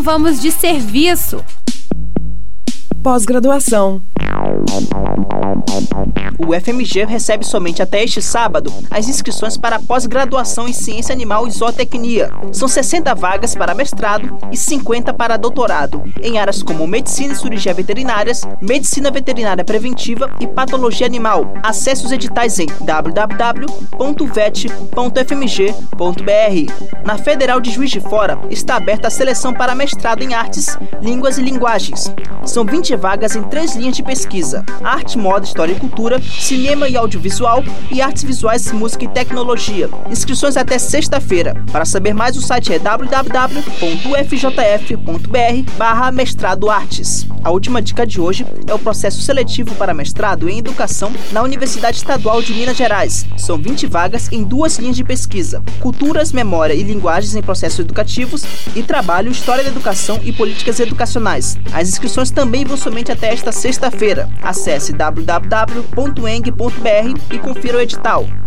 vamos de serviço. Pós-graduação. O UFMG recebe somente até este sábado as inscrições para pós-graduação em Ciência Animal e Zootecnia. São 60 vagas para mestrado e 50 para doutorado, em áreas como Medicina e Cirurgia Veterinárias, Medicina Veterinária Preventiva e Patologia Animal. Acesse os editais em www.vet.fmg.br. Na Federal de Juiz de Fora está aberta a seleção para mestrado em Artes, Línguas e Linguagens. São 20 vagas em 3 linhas de pesquisa: Arte, Moda, História e Cultura, Cinema e Audiovisual e Artes Visuais, Música e Tecnologia. Inscrições até sexta-feira. Para saber mais, o site é www.ufjf.br/mestrado artes. A última dica de hoje é o processo seletivo para mestrado em Educação na Universidade Estadual de Minas Gerais. São 20 vagas em 2 linhas de pesquisa: Culturas, Memória e Linguagens em Processos Educativos e Trabalho, História da Educação e Políticas Educacionais. As inscrições também vão somente até esta sexta-feira. Acesse www.eng.br e confira o edital.